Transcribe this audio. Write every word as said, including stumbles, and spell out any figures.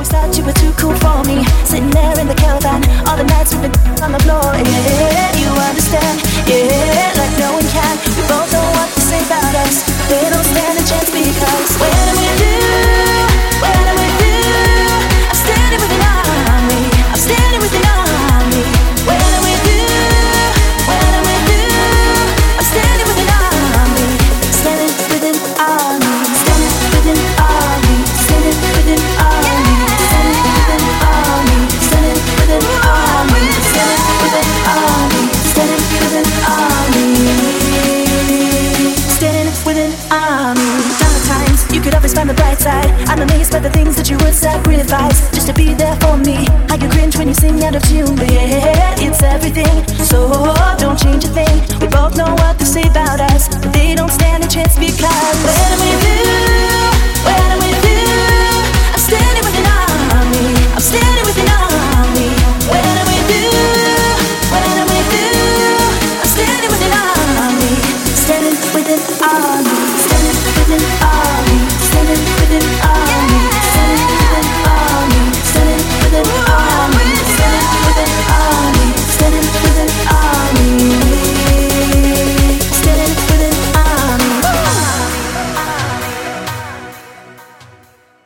always thought you were too cool for me. Sitting there in the caravan, all the nights we've been on the floor. Yeah, you understand, yeah, like no one can. We both know what to say about us. They don't stand a chance because when I'm with you, when I'm with you, I'm standing with an army. I'm standing with an army. When I'm with you, when I'm with you, I'm standing with an army. Standing with an army. Standing with an army. Standing with an army. Standing with an army. Standing with an army. Standing with an army. Standing with an army. Standing with an army. Sometimes you could always find the bright side. I'm amazed by the things that you would sacrifice just to be there for me. How you cringe when you sing out of tune, but yeah, it's everything. So don't change a thing. We both know what to say about us, but they don't stand a chance because when I'm with you, when I'm with you,